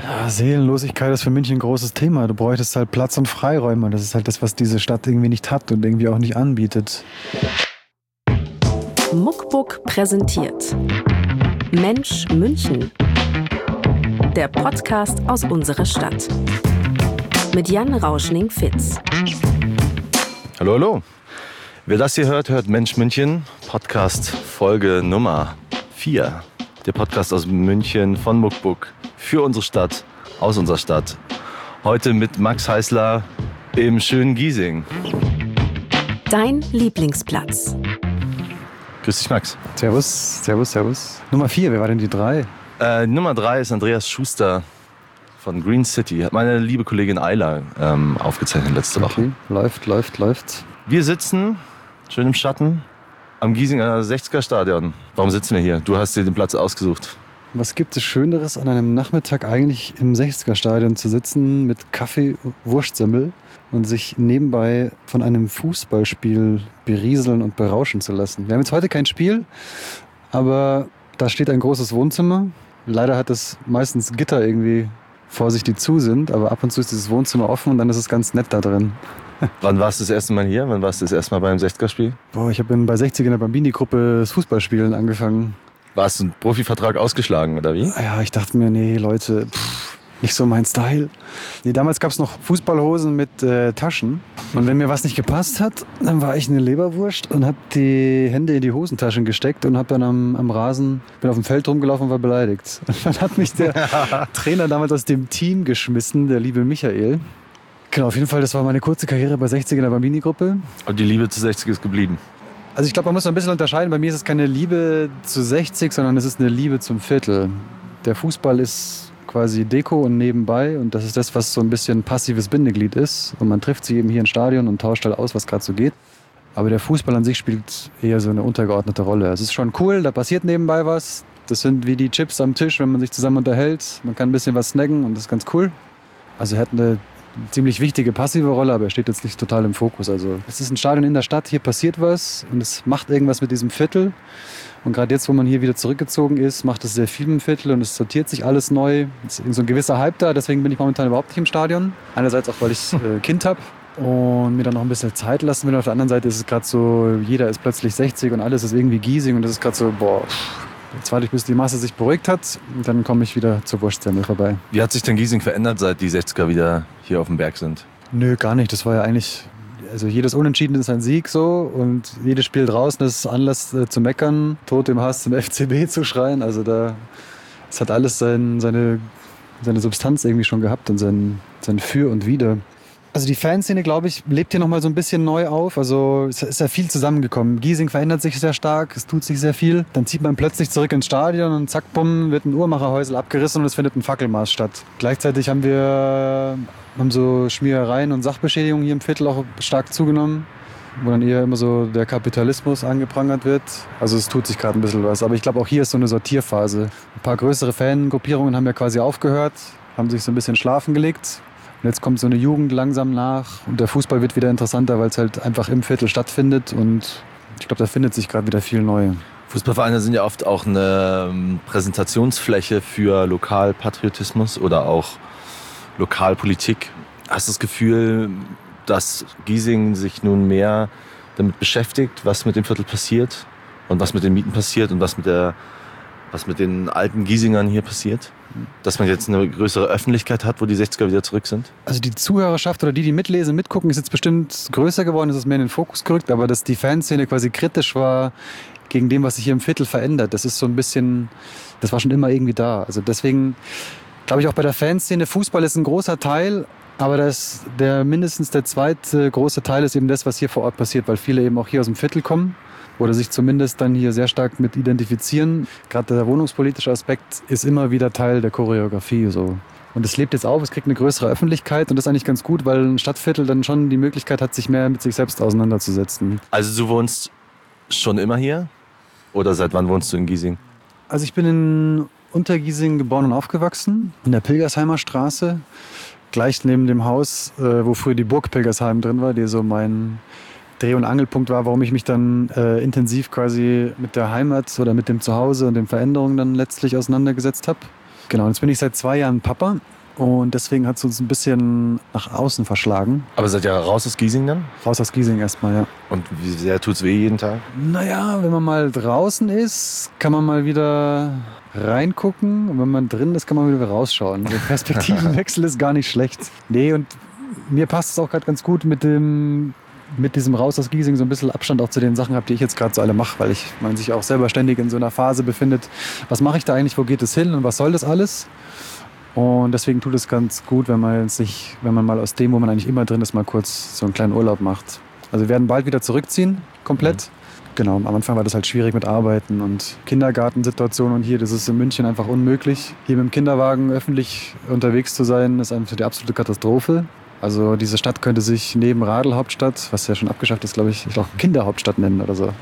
Ja, Seelenlosigkeit ist für München ein großes Thema. Du bräuchtest halt Platz und Freiräume. Das ist halt das, was diese Stadt irgendwie nicht hat und irgendwie auch nicht anbietet. Muckbook präsentiert Mensch München. Der Podcast aus unserer Stadt. Mit Jan Rauschning-Fitz. Hallo, hallo. Wer das hier hört, hört Mensch München. Podcast Folge Nummer 4. Der Podcast aus München von Muckbook. Für unsere Stadt, aus unserer Stadt. Heute mit Max Heißler im schönen Giesing. Dein Lieblingsplatz. Grüß dich, Max. Servus, servus, servus. Nummer 4, wer war denn die 3? Nummer 3 ist Andreas Schuster von Green City. Hat meine liebe Kollegin Ayla aufgezeichnet letzte Woche. Okay, läuft. Wir sitzen schön im Schatten am Giesinger 60er Stadion. Warum sitzen wir hier? Du hast dir den Platz ausgesucht. Was gibt es Schöneres, an einem Nachmittag eigentlich im 60er Stadion zu sitzen mit Kaffee, Wurstsemmel und sich nebenbei von einem Fußballspiel berieseln und berauschen zu lassen? Wir haben jetzt heute kein Spiel, aber da steht ein großes Wohnzimmer. Leider hat es meistens Gitter irgendwie vor sich, die zu sind, aber ab und zu ist dieses Wohnzimmer offen und dann ist es ganz nett da drin. Wann warst du das erste Mal hier? Wann warst du das erste Mal beim 60er-Spiel? Ich habe bei 60 in der Bambini-Gruppe das Fußballspielen angefangen. Warst du einen Profivertrag ausgeschlagen, oder wie? Ja, ich dachte mir, nee, Leute, nicht so mein Style. Nee, damals gab es noch Fußballhosen mit Taschen. Und wenn mir was nicht gepasst hat, dann war ich eine Leberwurst und habe die Hände in die Hosentaschen gesteckt und habe dann am Rasen, bin auf dem Feld rumgelaufen und war beleidigt. Und dann hat mich der Trainer damals aus dem Team geschmissen, der liebe Michael. Genau, auf jeden Fall, das war meine kurze Karriere bei 60 in der Bambini-Gruppe. Und die Liebe zu 60 ist geblieben? Also ich glaube, man muss ein bisschen unterscheiden. Bei mir ist es keine Liebe zu 60, sondern es ist eine Liebe zum Viertel. Der Fußball ist quasi Deko und nebenbei und das ist das, was so ein bisschen passives Bindeglied ist. Und man trifft sich eben hier im Stadion und tauscht halt aus, was gerade so geht. Aber der Fußball an sich spielt eher so eine untergeordnete Rolle. Es ist schon cool, da passiert nebenbei was. Das sind wie die Chips am Tisch, wenn man sich zusammen unterhält. Man kann ein bisschen was snacken und das ist ganz cool. Also er hat eine ziemlich wichtige passive Rolle, aber er steht jetzt nicht total im Fokus. Also es ist ein Stadion in der Stadt, hier passiert was und es macht irgendwas mit diesem Viertel. Und gerade jetzt, wo man hier wieder zurückgezogen ist, macht es sehr viel im Viertel und es sortiert sich alles neu. Es ist so ein gewisser Hype da, deswegen bin ich momentan überhaupt nicht im Stadion. Einerseits auch, weil ich Kind habe und mir dann noch ein bisschen Zeit lassen will. Auf der anderen Seite ist es gerade so, jeder ist plötzlich 60 und alles ist irgendwie Giesing und das ist gerade so, jetzt warte ich, bis die Masse sich beruhigt hat und dann komme ich wieder zur Wurstsemmel vorbei. Wie hat sich denn Giesing verändert, seit die 60er wieder hier auf dem Berg sind? Nö, gar nicht. Das war ja eigentlich, also jedes Unentschieden ist ein Sieg so und jedes Spiel draußen ist Anlass zu meckern, Tod im Hass zum FCB zu schreien. Also es hat alles seine Substanz irgendwie schon gehabt und sein Für und Wider. Also die Fanszene, glaube ich, lebt hier nochmal so ein bisschen neu auf. Also es ist ja viel zusammengekommen. Giesing verändert sich sehr stark, es tut sich sehr viel. Dann zieht man plötzlich zurück ins Stadion und zack, bumm, wird ein Uhrmacherhäusel abgerissen und es findet ein Fackelmarsch statt. Gleichzeitig haben so Schmierereien und Sachbeschädigungen hier im Viertel auch stark zugenommen, wo dann eher immer so der Kapitalismus angeprangert wird. Also es tut sich gerade ein bisschen was. Aber ich glaube, auch hier ist so eine Sortierphase. Ein paar größere Fangruppierungen haben ja quasi aufgehört, haben sich so ein bisschen schlafen gelegt. Und jetzt kommt so eine Jugend langsam nach und der Fußball wird wieder interessanter, weil es halt einfach im Viertel stattfindet und ich glaube, da findet sich gerade wieder viel neu. Fußballvereine sind ja oft auch eine Präsentationsfläche für Lokalpatriotismus oder auch Lokalpolitik. Hast du das Gefühl, dass Giesing sich nun mehr damit beschäftigt, was mit dem Viertel passiert und was mit den Mieten passiert und was mit den alten Giesingern hier passiert? Dass man jetzt eine größere Öffentlichkeit hat, wo die 60er wieder zurück sind? Also die Zuhörerschaft oder die mitlesen, mitgucken, ist jetzt bestimmt größer geworden, ist es mehr in den Fokus gerückt, aber dass die Fanszene quasi kritisch war gegen dem, was sich hier im Viertel verändert, das ist so ein bisschen, das war schon immer irgendwie da. Also deswegen glaube ich auch bei der Fanszene, Fußball ist ein großer Teil, aber mindestens der zweite große Teil ist eben das, was hier vor Ort passiert, weil viele eben auch hier aus dem Viertel kommen oder sich zumindest dann hier sehr stark mit identifizieren. Gerade der wohnungspolitische Aspekt ist immer wieder Teil der Choreografie. So. Und es lebt jetzt auf, es kriegt eine größere Öffentlichkeit und das ist eigentlich ganz gut, weil ein Stadtviertel dann schon die Möglichkeit hat, sich mehr mit sich selbst auseinanderzusetzen. Also du wohnst schon immer hier? Oder seit wann wohnst du in Giesing? Also ich bin in Untergiesing geboren und aufgewachsen, in der Pilgersheimer Straße, gleich neben dem Haus, wo früher die Burg Pilgersheim drin war, die so mein Dreh- und Angelpunkt war, warum ich mich dann intensiv quasi mit der Heimat oder mit dem Zuhause und den Veränderungen dann letztlich auseinandergesetzt habe. Genau, jetzt bin ich seit 2 Jahren Papa und deswegen hat es uns ein bisschen nach außen verschlagen. Aber seid ihr raus aus Giesing dann? Raus aus Giesing erstmal, ja. Und wie sehr tut's weh jeden Tag? Naja, wenn man mal draußen ist, kann man mal wieder reingucken. Und wenn man drin ist, kann man wieder rausschauen. Der Perspektivenwechsel ist gar nicht schlecht. Nee, und mir passt es auch gerade ganz gut mit diesem Raus aus Giesing so ein bisschen Abstand auch zu den Sachen habe, die ich jetzt gerade so alle mache, weil man sich auch selber ständig in so einer Phase befindet. Was mache ich da eigentlich, wo geht es hin und was soll das alles? Und deswegen tut es ganz gut, wenn man mal aus dem, wo man eigentlich immer drin ist, mal kurz so einen kleinen Urlaub macht. Also wir werden bald wieder zurückziehen, komplett. Genau, am Anfang war das halt schwierig mit Arbeiten und Kindergartensituationen und hier, das ist in München einfach unmöglich. Hier mit dem Kinderwagen öffentlich unterwegs zu sein, ist einfach die absolute Katastrophe. Also diese Stadt könnte sich neben Radl-Hauptstadt, was ja schon abgeschafft ist, glaube ich, auch Kinderhauptstadt nennen oder so.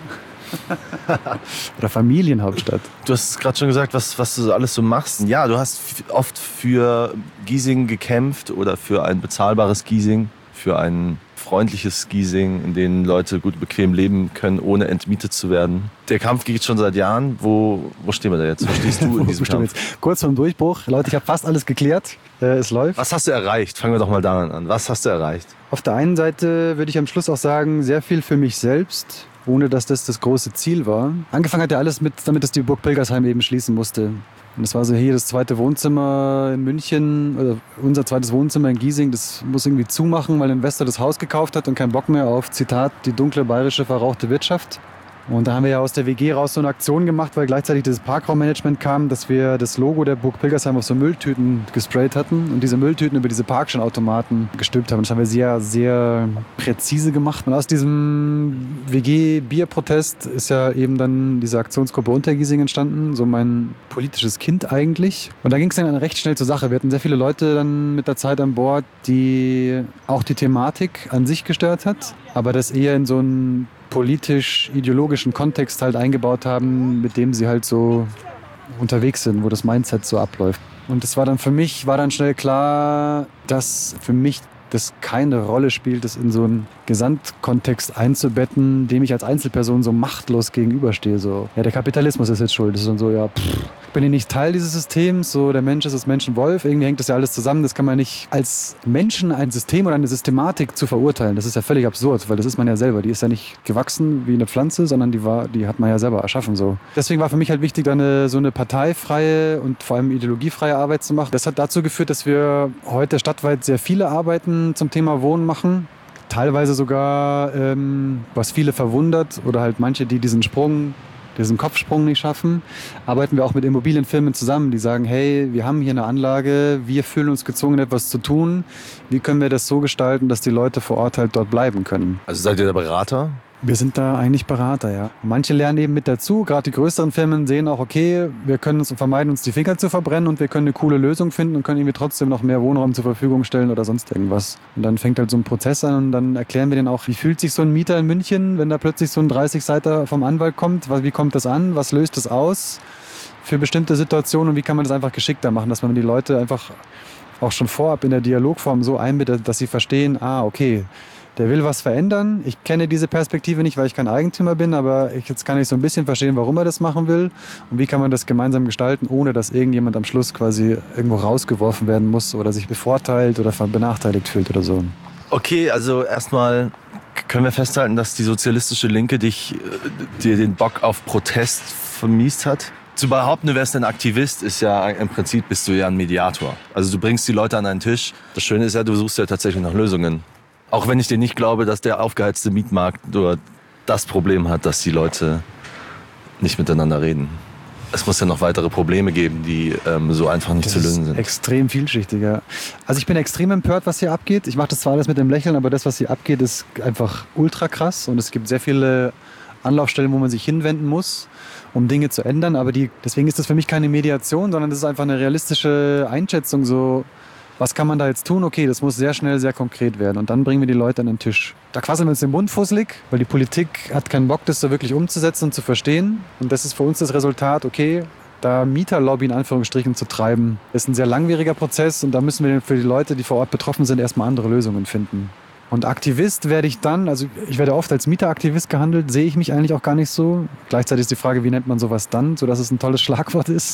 Oder Familienhauptstadt. Du hast gerade schon gesagt, was du so alles so machst. Ja, du hast oft für Giesing gekämpft oder für ein bezahlbares Giesing, für ein freundliches Giesing, in dem Leute gut bequem leben können, ohne entmietet zu werden. Der Kampf geht schon seit Jahren. Wo stehen wir da jetzt? Wo stehst du in diesem Kampf? Kurz vorm Durchbruch. Leute, ich habe fast alles geklärt. Es läuft. Was hast du erreicht? Fangen wir doch mal daran an. Was hast du erreicht? Auf der einen Seite würde ich am Schluss auch sagen, sehr viel für mich selbst, ohne dass das große Ziel war. Angefangen hat ja alles damit es die Burg Pilgersheim eben schließen musste. Und das war so hier das zweite Wohnzimmer in München, oder unser zweites Wohnzimmer in Giesing, das muss irgendwie zumachen, weil ein Investor das Haus gekauft hat und keinen Bock mehr auf, Zitat, die dunkle bayerische verrauchte Wirtschaft. Und da haben wir ja aus der WG raus so eine Aktion gemacht, weil gleichzeitig das Parkraummanagement kam, dass wir das Logo der Burg Pilgersheim auf so Mülltüten gesprayt hatten und diese Mülltüten über diese Parkscheinautomaten gestülpt haben. Das haben wir sehr, sehr präzise gemacht. Und aus diesem WG-Bier-Protest ist ja eben dann diese Aktionsgruppe Untergiesing entstanden, so mein politisches Kind eigentlich. Und da ging es dann recht schnell zur Sache. Wir hatten sehr viele Leute dann mit der Zeit an Bord, die auch die Thematik an sich gestört hat, aber das eher in so einen politisch-ideologischen Kontext halt eingebaut haben, mit dem sie halt so unterwegs sind, wo das Mindset so abläuft. Und das war dann für mich, schnell klar, dass für mich das keine Rolle spielt, das in so einen Gesamtkontext einzubetten, dem ich als Einzelperson so machtlos gegenüberstehe. So, ja, der Kapitalismus ist jetzt schuld. Das ist dann so, ja, ich bin ja nicht Teil dieses Systems, so der Mensch ist das Menschenwolf, irgendwie hängt das ja alles zusammen. Das kann man nicht als Menschen ein System oder eine Systematik zu verurteilen. Das ist ja völlig absurd, weil das ist man ja selber. Die ist ja nicht gewachsen wie eine Pflanze, sondern die hat man ja selber erschaffen. So. Deswegen war für mich halt wichtig, da so eine parteifreie und vor allem ideologiefreie Arbeit zu machen. Das hat dazu geführt, dass wir heute stadtweit sehr viele Arbeiten zum Thema Wohnen machen. Teilweise sogar, was viele verwundert oder halt manche, die diesen Kopfsprung nicht schaffen, arbeiten wir auch mit Immobilienfirmen zusammen, die sagen, hey, wir haben hier eine Anlage, wir fühlen uns gezwungen, etwas zu tun. Wie können wir das so gestalten, dass die Leute vor Ort halt dort bleiben können? Also seid ihr der Berater? Wir sind da eigentlich Berater, ja. Manche lernen eben mit dazu. Gerade die größeren Firmen sehen auch, okay, wir können uns vermeiden, uns die Finger zu verbrennen und wir können eine coole Lösung finden und können irgendwie trotzdem noch mehr Wohnraum zur Verfügung stellen oder sonst irgendwas. Und dann fängt halt so ein Prozess an und dann erklären wir denen auch, wie fühlt sich so ein Mieter in München, wenn da plötzlich so ein 30-Seiter vom Anwalt kommt. Wie kommt das an? Was löst das aus für bestimmte Situationen und wie kann man das einfach geschickter machen, dass man die Leute einfach auch schon vorab in der Dialogform so einbindet, dass sie verstehen, okay, der will was verändern. Ich kenne diese Perspektive nicht, weil ich kein Eigentümer bin, aber jetzt kann ich so ein bisschen verstehen, warum er das machen will und wie kann man das gemeinsam gestalten, ohne dass irgendjemand am Schluss quasi irgendwo rausgeworfen werden muss oder sich bevorteilt oder benachteiligt fühlt oder so. Okay, also erstmal können wir festhalten, dass die sozialistische Linke dir den Bock auf Protest vermiest hat? Zu behaupten, du wärst ein Aktivist, ist ja im Prinzip, bist du ja ein Mediator. Also du bringst die Leute an einen Tisch. Das Schöne ist ja, du suchst ja tatsächlich nach Lösungen. Auch wenn ich dir nicht glaube, dass der aufgeheizte Mietmarkt nur das Problem hat, dass die Leute nicht miteinander reden. Es muss ja noch weitere Probleme geben, die so einfach nicht zu lösen sind. Extrem vielschichtiger. Also ich bin extrem empört, was hier abgeht. Ich mache das zwar alles mit dem Lächeln, aber das, was hier abgeht, ist einfach ultra krass. Und es gibt sehr viele Anlaufstellen, wo man sich hinwenden muss, um Dinge zu ändern. Aber deswegen ist das für mich keine Mediation, sondern das ist einfach eine realistische Einschätzung, so was kann man da jetzt tun? Okay, das muss sehr schnell, sehr konkret werden. Und dann bringen wir die Leute an den Tisch. Da quasseln wir uns den Mund fusselig, weil die Politik hat keinen Bock, das so wirklich umzusetzen und zu verstehen. Und das ist für uns das Resultat, okay, da Mieterlobby in Anführungsstrichen zu treiben, ist ein sehr langwieriger Prozess. Und da müssen wir für die Leute, die vor Ort betroffen sind, erstmal andere Lösungen finden. Und Aktivist werde ich dann, also ich werde oft als Mieteraktivist gehandelt, sehe ich mich eigentlich auch gar nicht so. Gleichzeitig ist die Frage, wie nennt man sowas dann, sodass es ein tolles Schlagwort ist.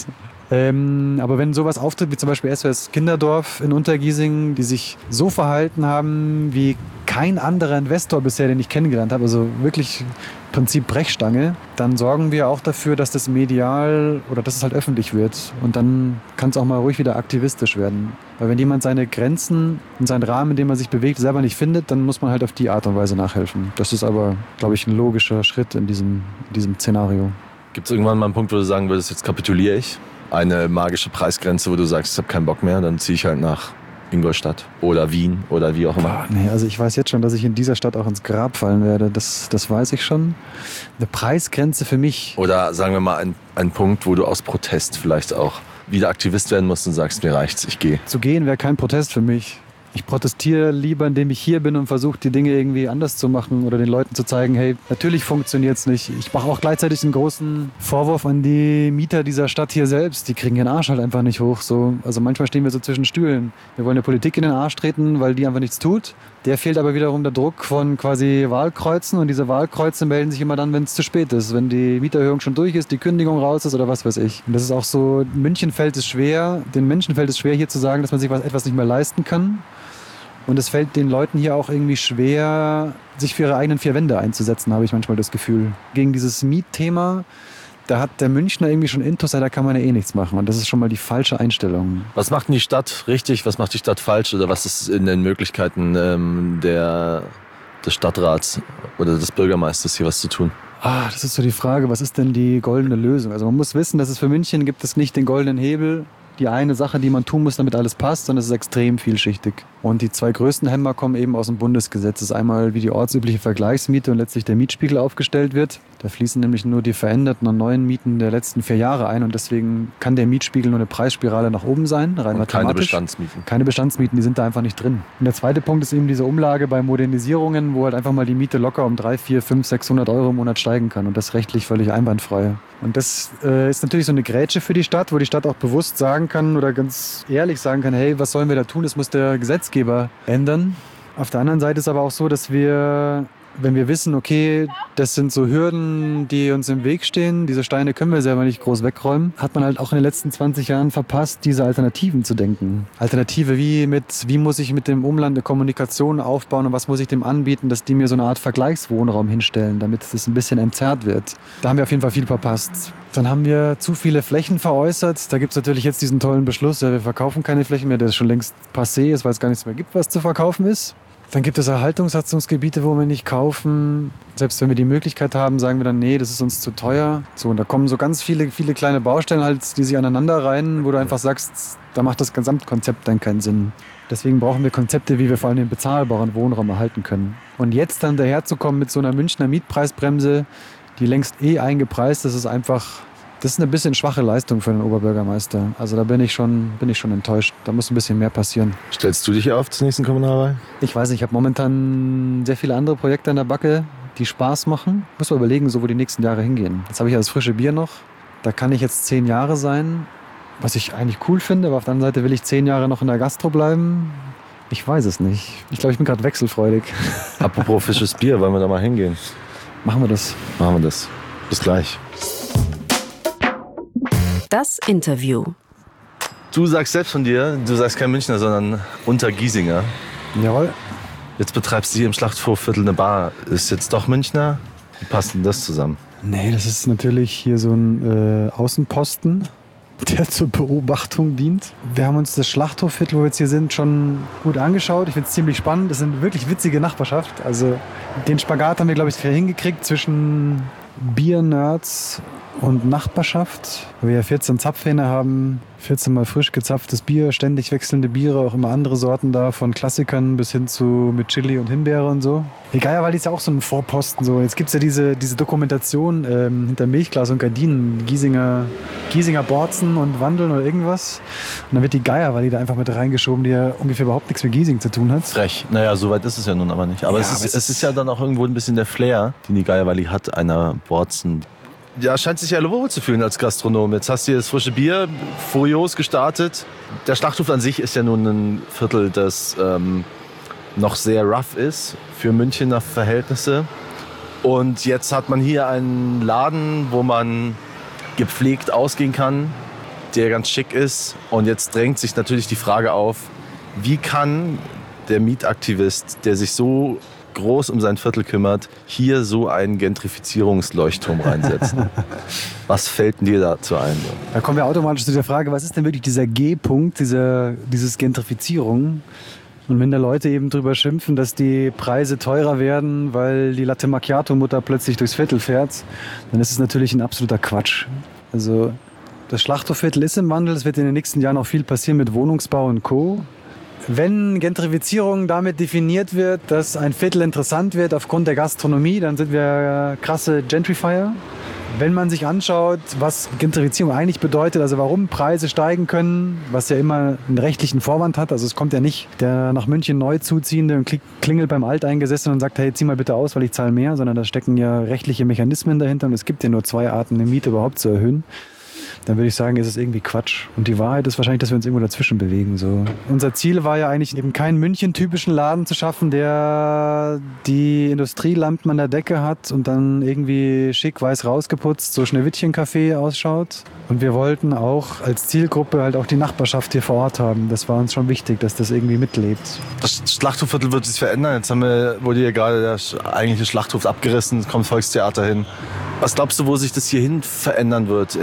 Aber wenn sowas auftritt, wie zum Beispiel SOS Kinderdorf in Untergiesing, die sich so verhalten haben wie kein anderer Investor bisher, den ich kennengelernt habe, also wirklich Prinzip Brechstange, dann sorgen wir auch dafür, dass das medial oder dass es halt öffentlich wird. Und dann kann es auch mal ruhig wieder aktivistisch werden. Weil wenn jemand seine Grenzen und seinen Rahmen, in dem er sich bewegt, selber nicht findet, dann muss man halt auf die Art und Weise nachhelfen. Das ist aber, glaube ich, ein logischer Schritt in diesem Szenario. Gibt es irgendwann mal einen Punkt, wo du sagen würdest, jetzt kapituliere ich? Eine magische Preisgrenze, wo du sagst, ich habe keinen Bock mehr, dann ziehe ich halt nach Ingolstadt oder Wien oder wie auch immer. Nee, also ich weiß jetzt schon, dass ich in dieser Stadt auch ins Grab fallen werde. Das weiß ich schon. Eine Preisgrenze für mich. Oder sagen wir mal ein Punkt, wo du aus Protest vielleicht auch wieder Aktivist werden musst und sagst, mir reicht's, ich gehe. Zu gehen wäre kein Protest für mich. Ich protestiere lieber, indem ich hier bin und versuche, die Dinge irgendwie anders zu machen oder den Leuten zu zeigen, hey, natürlich funktioniert es nicht. Ich mache auch gleichzeitig einen großen Vorwurf an die Mieter dieser Stadt hier selbst. Die kriegen ihren Arsch halt einfach nicht hoch. So. Also manchmal stehen wir so zwischen Stühlen. Wir wollen der Politik in den Arsch treten, weil die einfach nichts tut. Der fehlt aber wiederum der Druck von quasi Wahlkreuzen. Und diese Wahlkreuze melden sich immer dann, wenn es zu spät ist. Wenn die Mieterhöhung schon durch ist, die Kündigung raus ist oder was weiß ich. Und das ist auch so, München fällt es schwer, den Menschen fällt es schwer, hier zu sagen, dass man sich etwas nicht mehr leisten kann. Und es fällt den Leuten hier auch irgendwie schwer, sich für ihre eigenen vier Wände einzusetzen, habe ich manchmal das Gefühl. Gegen dieses Mietthema, da hat der Münchner irgendwie schon Intus, da kann man ja eh nichts machen. Und das ist schon mal die falsche Einstellung. Was macht denn die Stadt richtig, was macht die Stadt falsch? Oder was ist in den Möglichkeiten des Stadtrats oder des Bürgermeisters hier was zu tun? Das ist so die Frage, was ist denn die goldene Lösung? Also man muss wissen, dass es für München gibt es nicht den goldenen Hebel, die eine Sache, die man tun muss, damit alles passt, sondern es ist extrem vielschichtig. Und die zwei größten Hämmer kommen eben aus dem Bundesgesetz. Das ist einmal, wie die ortsübliche Vergleichsmiete und letztlich der Mietspiegel aufgestellt wird. Da fließen nämlich nur die veränderten und neuen Mieten der letzten 4 Jahre ein und deswegen kann der Mietspiegel nur eine Preisspirale nach oben sein, rein und mathematisch. Keine Bestandsmieten. Keine Bestandsmieten, die sind da einfach nicht drin. Und der zweite Punkt ist eben diese Umlage bei Modernisierungen, wo halt einfach mal die Miete locker um 300, 400, 500, 600 Euro im Monat steigen kann und das rechtlich völlig einwandfrei. Und das ist natürlich so eine Grätsche für die Stadt, wo die Stadt auch bewusst sagen kann oder ganz ehrlich sagen kann, hey, was sollen wir da tun? Das muss der Gesetzgeber ändern. Auf der anderen Seite ist aber auch so, dass wir, wenn wir wissen, okay, das sind so Hürden, die uns im Weg stehen, diese Steine können wir selber nicht groß wegräumen, hat man halt auch in den letzten 20 Jahren verpasst, diese Alternativen zu denken. Alternative wie muss ich mit dem Umland eine Kommunikation aufbauen und was muss ich dem anbieten, dass die mir so eine Art Vergleichswohnraum hinstellen, damit es ein bisschen entzerrt wird. Da haben wir auf jeden Fall viel verpasst. Dann haben wir zu viele Flächen veräußert. Da gibt es natürlich jetzt diesen tollen Beschluss, ja, wir verkaufen keine Flächen mehr, der schon längst passé ist, weil es gar nichts mehr gibt, was zu verkaufen ist. Dann gibt es Erhaltungssatzungsgebiete, wo wir nicht kaufen. Selbst wenn wir die Möglichkeit haben, sagen wir dann, nee, das ist uns zu teuer. So, und da kommen so ganz viele kleine Baustellen halt, die sich aneinander reihen, wo du einfach sagst, da macht das Gesamtkonzept dann keinen Sinn. Deswegen brauchen wir Konzepte, wie wir vor allem den bezahlbaren Wohnraum erhalten können. Und jetzt dann daherzukommen mit so einer Münchner Mietpreisbremse, die längst eingepreist ist, ist einfach, das ist eine bisschen schwache Leistung für den Oberbürgermeister. Also da bin ich schon enttäuscht. Da muss ein bisschen mehr passieren. Stellst du dich auf zur nächsten Kommunalwahl? Ich weiß nicht, ich habe momentan sehr viele andere Projekte an der Backe, die Spaß machen. Muss mal überlegen, so wo die nächsten Jahre hingehen. Jetzt habe ich ja das frische Bier noch. Da kann ich jetzt 10 Jahre sein, was ich eigentlich cool finde. Aber auf der anderen Seite will ich 10 Jahre noch in der Gastro bleiben. Ich weiß es nicht. Ich glaube, ich bin gerade wechselfreudig. Apropos frisches Bier, wollen wir da mal hingehen? Machen wir das. Machen wir das. Bis gleich. Das Interview. Du sagst selbst von dir, du sagst kein Münchner, sondern Untergiesinger. Jawohl. Jetzt betreibst du hier im Schlachthofviertel eine Bar. Ist jetzt doch Münchner? Wie passt denn das zusammen? Nee, das ist natürlich hier so ein Außenposten, der zur Beobachtung dient. Wir haben uns das Schlachthofviertel, wo wir jetzt hier sind, schon gut angeschaut. Ich finde es ziemlich spannend. Das ist eine wirklich witzige Nachbarschaft. Also den Spagat haben wir, glaube ich, hingekriegt zwischen Bier-Nerds und Nachbarschaft. Weil wir ja 14 Zapfhähne haben, 14 Mal frisch gezapftes Bier, ständig wechselnde Biere, auch immer andere Sorten da, von Klassikern bis hin zu mit Chili und Himbeere und so. Egal, weil die ist ja auch so ein Vorposten. So. Jetzt gibt es ja diese Dokumentation hinter Milchglas und Gardinen, Giesinger Borzen und Wandeln oder irgendwas. Und dann wird die Geierwalli da einfach mit reingeschoben, die ja ungefähr überhaupt nichts mit Giesing zu tun hat. Frech. Naja, so weit ist es ja nun aber nicht. Aber, ja, es ist ja dann auch irgendwo ein bisschen der Flair, den die Geierwalli hat, einer Borzen. Ja, scheint sich ja wohl zu fühlen als Gastronom. Jetzt hast du hier das frische Bier, furios gestartet. Der Schlachthof an sich ist ja nun ein Viertel, das noch sehr rough ist für Münchner Verhältnisse. Und jetzt hat man hier einen Laden, wo man gepflegt ausgehen kann. der ganz schick ist. Und jetzt drängt sich natürlich die Frage auf, wie kann der Mietaktivist, der sich so groß um sein Viertel kümmert, hier so einen Gentrifizierungsleuchtturm reinsetzen? Was fällt dir dazu ein? Da kommen wir automatisch zu der Frage, was ist denn wirklich dieser G-Punkt, dieses Gentrifizierung? Und wenn da Leute eben drüber schimpfen, dass die Preise teurer werden, weil die Latte Macchiato-Mutter plötzlich durchs Viertel fährt, dann ist es natürlich ein absoluter Quatsch. Also das Schlachthofviertel ist im Wandel, es wird in den nächsten Jahren noch viel passieren mit Wohnungsbau und Co. Wenn Gentrifizierung damit definiert wird, dass ein Viertel interessant wird aufgrund der Gastronomie, dann sind wir krasse Gentrifier. Wenn man sich anschaut, was Gentrifizierung eigentlich bedeutet, also warum Preise steigen können, was ja immer einen rechtlichen Vorwand hat, also es kommt ja nicht der nach München neu zuziehende und klingelt beim Alteingesessenen und sagt, hey, zieh mal bitte aus, weil ich zahle mehr, sondern da stecken ja rechtliche Mechanismen dahinter und es gibt ja nur 2 Arten, eine Miete überhaupt zu erhöhen. Dann würde ich sagen, ist es irgendwie Quatsch. Und die Wahrheit ist wahrscheinlich, dass wir uns irgendwo dazwischen bewegen. So. Unser Ziel war ja eigentlich eben keinen München-typischen Laden zu schaffen, der die Industrielampen an der Decke hat und dann irgendwie schick weiß rausgeputzt, so Schneewittchen-Café ausschaut. Und wir wollten auch als Zielgruppe halt auch die Nachbarschaft hier vor Ort haben. Das war uns schon wichtig, dass das irgendwie mitlebt. Das Schlachthofviertel wird sich verändern. Jetzt wurde hier gerade der eigentliche Schlachthof abgerissen, es kommt Volkstheater hin. Was glaubst du, wo sich das hierhin verändern wird?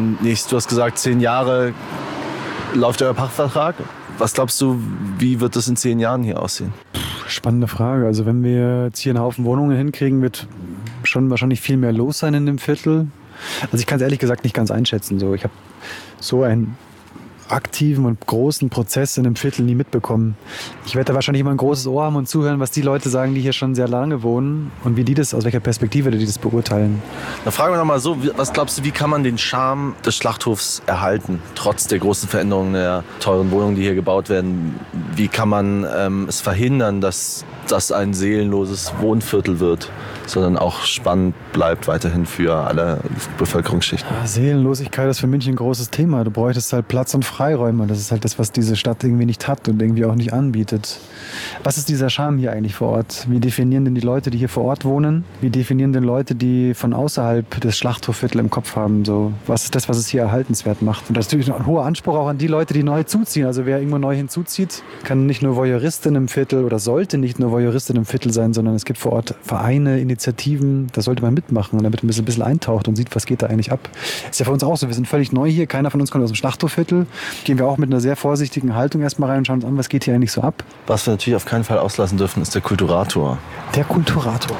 Du hast gesagt, 10 Jahre läuft euer Pachtvertrag. Was glaubst du, wie wird das in 10 Jahren hier aussehen? Spannende Frage. Also wenn wir jetzt hier einen Haufen Wohnungen hinkriegen, wird schon wahrscheinlich viel mehr los sein in dem Viertel. Also ich kann es ehrlich gesagt nicht ganz einschätzen. So, ich habe so einen aktiven und großen Prozess in dem Viertel nie mitbekommen. Ich werde da wahrscheinlich immer ein großes Ohr haben und zuhören, was die Leute sagen, die hier schon sehr lange wohnen und wie die das, aus welcher Perspektive die das beurteilen. Dann fragen wir noch mal so, was glaubst du, wie kann man den Charme des Schlachthofs erhalten, trotz der großen Veränderungen der teuren Wohnungen, die hier gebaut werden? Wie kann man es verhindern, dass das ein seelenloses Wohnviertel wird, sondern auch spannend bleibt weiterhin für alle Bevölkerungsschichten? Ja, Seelenlosigkeit ist für München ein großes Thema. Du bräuchtest halt Platz und Freiräume. Das ist halt das, was diese Stadt irgendwie nicht hat und irgendwie auch nicht anbietet. Was ist dieser Charme hier eigentlich vor Ort? Wie definieren denn die Leute, die hier vor Ort wohnen? Wie definieren denn Leute, die von außerhalb das Schlachthofviertel im Kopf haben? So, was ist das, was es hier erhaltenswert macht? Und das ist natürlich ein hoher Anspruch auch an die Leute, die neu zuziehen. Also wer irgendwo neu hinzuzieht, kann nicht nur Voyeuristin im Viertel oder sollte nicht nur Voyeuristin im Viertel sein, sondern es gibt vor Ort Vereine, Initiativen, da sollte man mitmachen, damit man ein bisschen eintaucht und sieht, was geht da eigentlich ab. Ist ja für uns auch so, wir sind völlig neu hier, keiner von uns kommt aus dem Schlachthofviertel. Gehen wir auch mit einer sehr vorsichtigen Haltung erstmal rein und schauen uns an, was geht hier eigentlich so ab. Was wir natürlich auf keinen Fall auslassen dürfen, ist der Kulturator. Der Kulturator.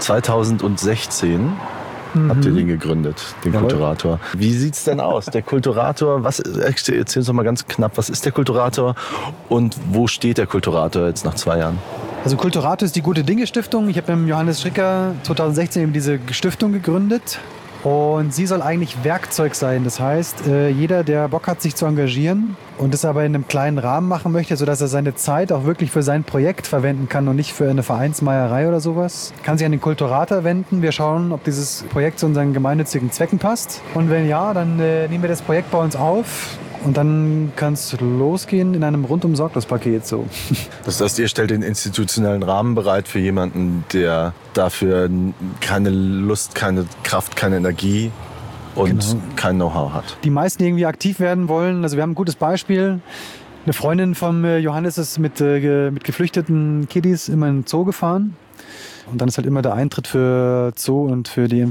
2016 habt ihr den gegründet, den Kulturator. Wie sieht's denn aus? Der Kulturator, erzähl uns doch mal ganz knapp, was ist der Kulturator und wo steht der Kulturator jetzt nach 2 Jahren? Also Kulturator ist die Gute-Dinge-Stiftung. Ich habe mit Johannes Schricker 2016 eben diese Stiftung gegründet. Und sie soll eigentlich Werkzeug sein. Das heißt, jeder, der Bock hat, sich zu engagieren und das aber in einem kleinen Rahmen machen möchte, sodass er seine Zeit auch wirklich für sein Projekt verwenden kann und nicht für eine Vereinsmeierei oder sowas, kann sich an den Kulturator wenden. Wir schauen, ob dieses Projekt zu unseren gemeinnützigen Zwecken passt. Und wenn ja, dann nehmen wir das Projekt bei uns auf. Und dann kann es losgehen in einem Rundum-Sorglos-Paket. So. Das heißt, ihr stellt den institutionellen Rahmen bereit für jemanden, der dafür keine Lust, keine Kraft, keine Energie und kein Know-how hat. Die meisten, die irgendwie aktiv werden wollen, also wir haben ein gutes Beispiel. Eine Freundin von Johannes ist mit geflüchteten Kiddies immer in den Zoo gefahren. Und dann ist halt immer der Eintritt für Zoo und für die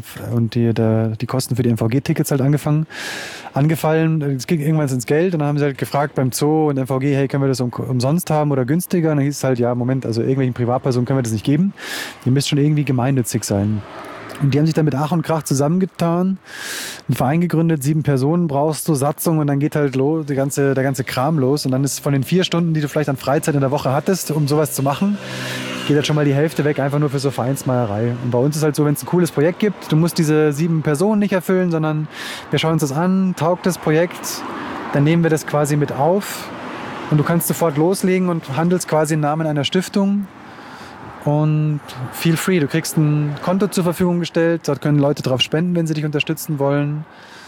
Kosten für die MVG-Tickets halt angefallen. Es ging irgendwann ins Geld und dann haben sie halt gefragt beim Zoo und MVG, hey, können wir das umsonst haben oder günstiger? Und dann hieß es halt, ja, Moment, also irgendwelchen Privatpersonen können wir das nicht geben. Ihr müsst schon irgendwie gemeinnützig sein. Und die haben sich dann mit Ach und Krach zusammengetan, einen Verein gegründet, 7 Personen brauchst du, Satzung und dann geht halt los, der ganze Kram los. Und dann ist von den 4 Stunden, die du vielleicht an Freizeit in der Woche hattest, um sowas zu machen, geht halt schon mal die Hälfte weg, einfach nur für so Vereinsmeierei. Und bei uns ist halt so, wenn es ein cooles Projekt gibt, du musst diese 7 Personen nicht erfüllen, sondern wir schauen uns das an, taugt das Projekt, dann nehmen wir das quasi mit auf und du kannst sofort loslegen und handelst quasi im Namen einer Stiftung. Und feel free, du kriegst ein Konto zur Verfügung gestellt, dort können Leute drauf spenden, wenn sie dich unterstützen wollen.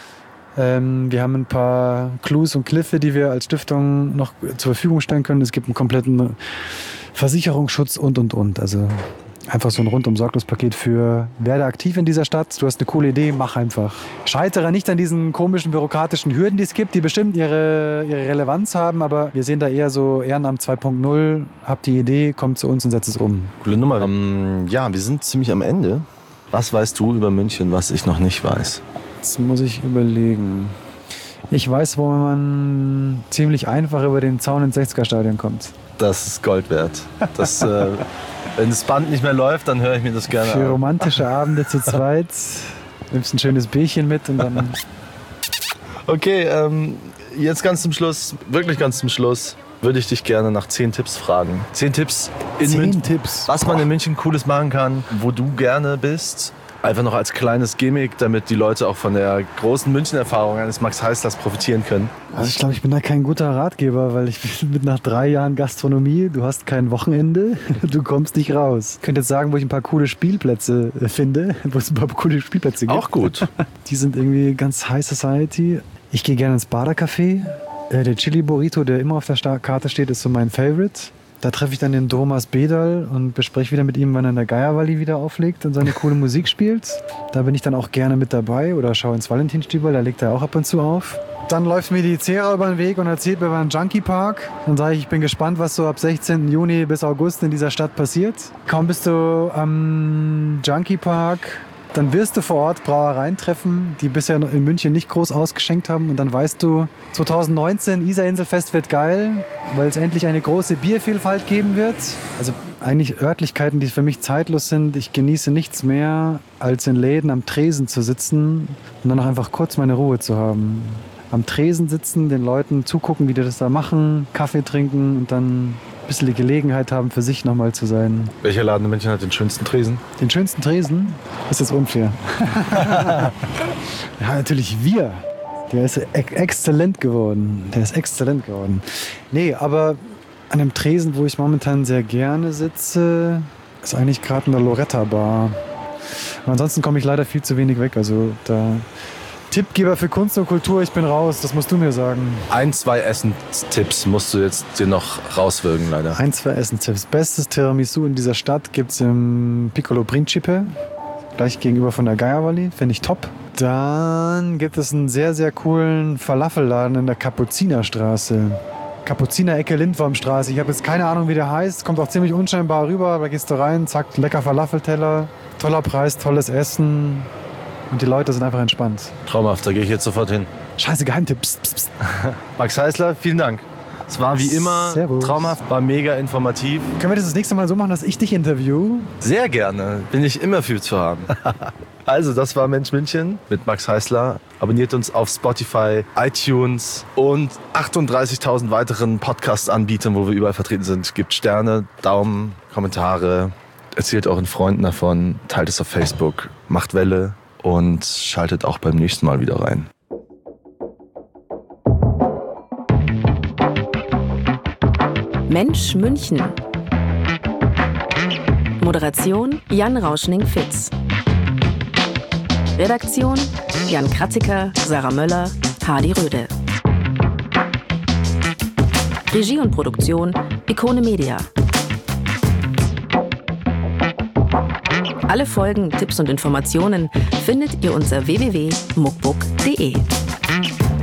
Wir haben ein paar Clues und Cliffe, die wir als Stiftung noch zur Verfügung stellen können. Es gibt einen kompletten Versicherungsschutz und. Also Einfach so ein Rundum-Sorglos-Paket für werde aktiv in dieser Stadt, du hast eine coole Idee, mach einfach. Scheitere nicht an diesen komischen bürokratischen Hürden, die es gibt, die bestimmt ihre Relevanz haben, aber wir sehen da eher so Ehrenamt 2.0, habt die Idee, kommt zu uns und setzt es um. Coole Nummer. Ja, wir sind ziemlich am Ende. Was weißt du über München, was ich noch nicht weiß? Jetzt muss ich überlegen. Ich weiß, wo man ziemlich einfach über den Zaun ins 60er-Stadion kommt. Das ist Gold wert. Das, wenn das Band nicht mehr läuft, dann höre ich mir das gerne an. Für romantische Abende zu zweit. Nimmst ein schönes Bierchen mit und dann... Okay, jetzt ganz zum Schluss, wirklich ganz zum Schluss, würde ich dich gerne nach 10 Tipps fragen. 10 Tipps in 10 München. Tipps. Was man in München Cooles machen kann, wo du gerne bist. Einfach noch als kleines Gimmick, damit die Leute auch von der großen München-Erfahrung eines Max Heißlers profitieren können. Also ich glaube, ich bin da kein guter Ratgeber, weil ich bin mit nach 3 Jahren Gastronomie, du hast kein Wochenende, du kommst nicht raus. Ich könnte jetzt sagen, wo ich ein paar coole Spielplätze finde, wo es ein paar coole Spielplätze gibt. Auch gut. Die sind irgendwie ganz High Society. Ich gehe gerne ins Badercafé. Der Chili Burrito, der immer auf der Karte steht, ist so mein Favorite. Da treffe ich dann den Thomas Bedal und bespreche wieder mit ihm, wann er in der Geierwalli wieder auflegt und seine coole Musik spielt. Da bin ich dann auch gerne mit dabei oder schaue ins Valentinstübel, da legt er auch ab und zu auf. Dann läuft mir die Zera über den Weg und erzählt mir über den Junkie Park. Dann sage ich bin gespannt, was so ab 16. Juni bis August in dieser Stadt passiert. Kaum bist du am Junkie Park, dann wirst du vor Ort Brauereien treffen, die bisher in München nicht groß ausgeschenkt haben. Und dann weißt du, 2019 Isar-Inselfest wird geil, weil es endlich eine große Biervielfalt geben wird. Also eigentlich Örtlichkeiten, die für mich zeitlos sind. Ich genieße nichts mehr, als in Läden am Tresen zu sitzen und dann noch einfach kurz meine Ruhe zu haben. Am Tresen sitzen, den Leuten zugucken, wie die das da machen, Kaffee trinken und dann ein bisschen die Gelegenheit haben, für sich nochmal zu sein. Welcher Laden in München hat den schönsten Tresen? Den schönsten Tresen? Ist jetzt unfair. Ja, natürlich wir. Der ist exzellent geworden. Nee, aber an einem Tresen, wo ich momentan sehr gerne sitze, ist eigentlich gerade eine Loretta Bar. Aber ansonsten komme ich leider viel zu wenig weg. Also da Tippgeber für Kunst und Kultur, ich bin raus, das musst du mir sagen. 1, 2 Essenstipps musst du jetzt dir noch rauswürgen, leider. 1, 2 Essenstipps. Bestes Tiramisu in dieser Stadt gibt es im Piccolo Principe, gleich gegenüber von der Geierwalli, finde ich top. Dann gibt es einen sehr, sehr coolen Falafelladen in der Kapuzinerstraße. Kapuziner-Ecke Lindwurmstraße. Ich habe jetzt keine Ahnung, wie der heißt. Kommt auch ziemlich unscheinbar rüber. Da gehst du rein, zack, lecker Falafelteller. Toller Preis, tolles Essen. Und die Leute sind einfach entspannt. Traumhaft, da gehe ich jetzt sofort hin. Scheiße, Geheimtipp. Psst, psst, psst. Max Heißler, vielen Dank. Es war wie immer Servus. Traumhaft, war mega informativ. Können wir das nächste Mal so machen, dass ich dich interview? Sehr gerne, bin ich immer für zu haben. Also, das war Mensch München mit Max Heißler. Abonniert uns auf Spotify, iTunes und 38.000 weiteren Podcast-Anbietern, wo wir überall vertreten sind. Gebt Sterne, Daumen, Kommentare, erzählt euren Freunden davon, teilt es auf Facebook, macht Welle und schaltet auch beim nächsten Mal wieder rein. Mensch München. Moderation Jan Rauschning-Fitz. Redaktion Jan Kratziker, Sarah Möller, Hardy Röde. Regie und Produktion Ikone Media. Alle Folgen, Tipps und Informationen findet ihr unter www.muckbook.de.